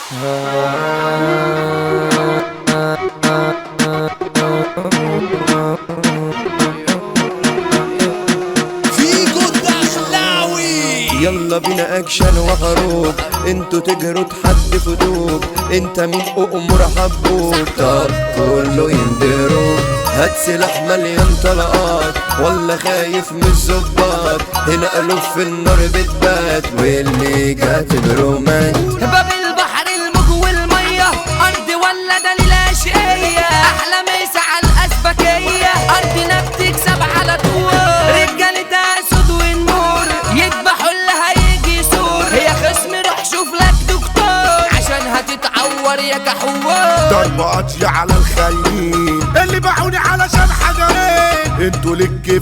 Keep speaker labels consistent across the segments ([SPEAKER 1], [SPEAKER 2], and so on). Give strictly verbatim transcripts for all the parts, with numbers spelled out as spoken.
[SPEAKER 1] فيجو الدخلاوي.
[SPEAKER 2] يلا بينا اكشن وحروب، انتوا تجروا تحدفوا دوب، انت مين امور حبوب، طب كله يندروب، هات سلاح مليان طلقات ولا خايف من الظباط، هنا قلوب في النار بتبات واللي كاتب رومانت.
[SPEAKER 3] باب البحر الموج والميه، ارض ولا دليل اشقيه، احلى مسا على الاسبكيه، ارضنا بتكسب على طول، رجالتها اسود والنور، يذبحوا اللي هيجي سور، يا خصم روح شوف لك دكتور عشان هتتعور يا كحوار.
[SPEAKER 4] ضربة قاضية على الخاينين اللي باعوني علشان حجرين، انتوا للكيف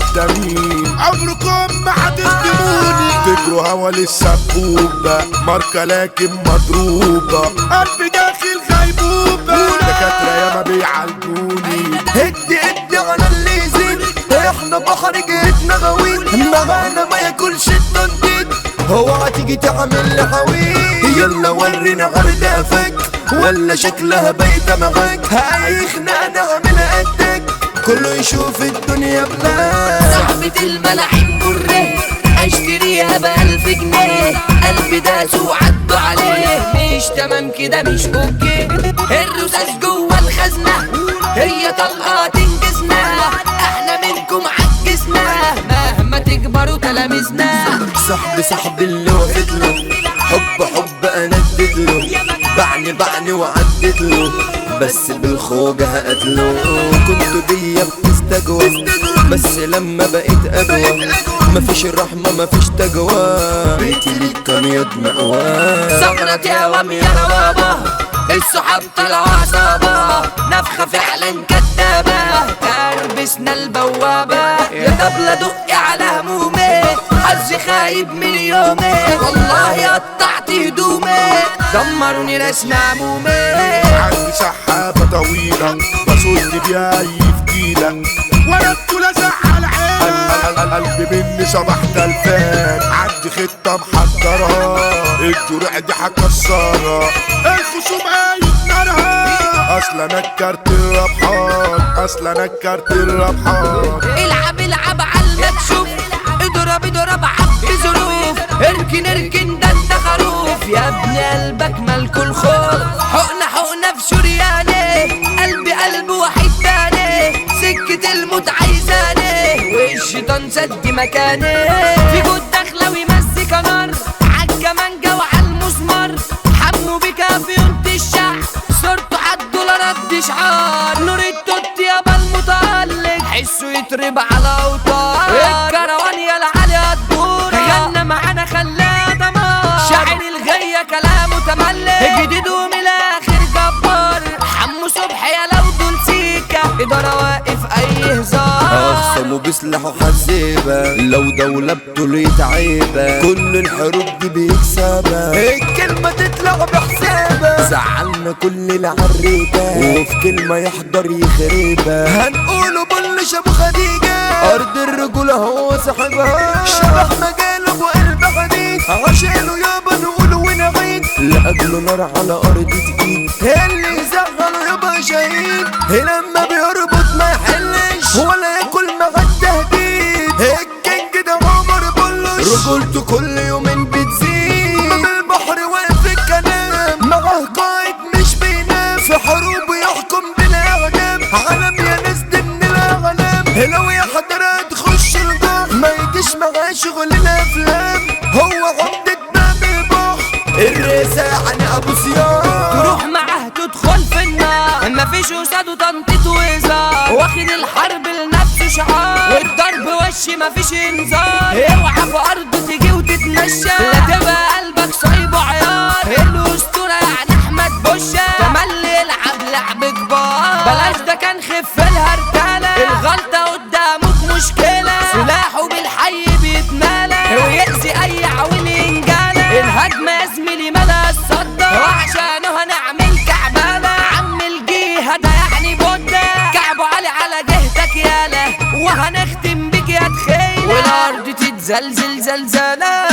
[SPEAKER 4] خدامين عمركم ما هتخدموني، تجروا هوا للسبوبة ماركة لكن مضروبة، قلبي داخل غيبوبة، دكاترة ياما بيعالجوني.
[SPEAKER 2] هد هد على اللي يزيد، احنا بحر جيتنا غويط، معانا ما ياكلش التنطيط، هو هتيجي تعمل لي حويط، يلا ورينا عردافك ولا شكلها بايتة معاك، هيخنا نعملها قدك كله يشوف الدنيا بلاك.
[SPEAKER 3] صاحبة الملاعب بره اشتريها بألف جنيه، قلبي داس وعدوا عليه، مش تمام كده مش اوكي، الرصاص جوه الخزنة هي طلقة تنجزنا، احنا منكم عجزنا مهما تكبروا تلاميذنا.
[SPEAKER 2] صاحبي صاحبي اللي وقت له، حب حب انا اديت له، بعني بعني وعدت له، بس بالخوجة هقتله، كنت بيا بتستجوى بس لما بقيت اجوى، مفيش الرحمة مفيش تجوى، بيتي ليك كان يد مأوى.
[SPEAKER 3] صبرت يا وام يا روابة، الصحاب طلعوا عصابة، نفخة فعلا كدابة، كربسنا البوابة، يا طبلة دقي على همومي، حظي خايب من يومي، والله قطعت هدومي، دمروني رسم عمومي.
[SPEAKER 4] عندي سحابة طويلة بصد بيها اي فتيلة، وانا الطولة زعل عينة، قلبي مني صباح تلفان، عندي خطة محضرها، الجرع دي هكسرها، الخصوم قايد نارها، اصل انا الكارت الربحان، اصل انا الكارت الربحان.
[SPEAKER 3] العب العب عالمكشوف، اضرب اضرب عبي ظروف، اركن اركن ده انت خروف، يا ابن قلبك مالكو الخوف، حقنة حقنة في شرياني، قلبي قلب واحد تاني، سكة الموت عايزاني، والشيطان سد مكاني، في جود دخلاوي مسك نار، عالكمانجة وعالمزمار، حمو بيكا في يونت الشعب، صورته عالدولارات دي شعار، نور التوت يابا المتألق، حسه يترب على اوتار، الكروان يا العالي الدور، غنى معانا خلاها دمار، شاعر الغية كلامه تملك، جديد ومن الاخر جبار، حمو صبح يا لو دول سيكا، ادارة واقف اي هزار،
[SPEAKER 2] اخصموا بسلاحه حزيبة، لو دولة بطولية عيبة، كل الحروب دي بيكسبها، الكلمة تطلع بحسابها، زعلنا كل العريبة، وفي كلمة يحضر يخربها، هنقوله بلش ابو خديجة، ارض الرجولة هو صاحبها، شبح مجاله وقلب حديد، عشانه يابا نقول ونعيد، لاجله نار على ارض تقيل، اللي يزعله يبقى شهيد، لما بيربط ما يحلش ولا ياكل مع التهديد، الكينج ده عمر بلش، رجولته كل يومين بتزيد، باب البحر واقف الكلام، معاه قائد مش بينام، في حروب يحكم بالاعدام، عالم يا ناس دي من الاعلام، لو يا حضرات تخش الجار ما يجيش معاه شغل الافلام، هو عمدة باب البحر الرزاق عن ابو صيام،
[SPEAKER 3] تروح معاه تدخل في النار، مفيش قصاده تنطيط وهزار، واخد الحرب لنفسه شعار، والضرب وش مفيش انذار، اوعى في ارضه تيجي وتتمشى، لا تبقى قلبك صايبه عيار، الاسطوره يعني احمد بوشة، تملي يلعب لعب كبار، بلاش ده كان خف الهرتله، الغلطه قدامك مشكله، سلاحه بالحي بيتمالى، ويأذي اي عويل ينجالى، الهجمه يا زميلي ملا الصدى، وعشانه هنعمل كعبالة، عم الجهه ده يعني بودة، كعبه علي على جهتك يالا، وهنختم بك يا تخيلة، والارض تتزلزل زلزالة.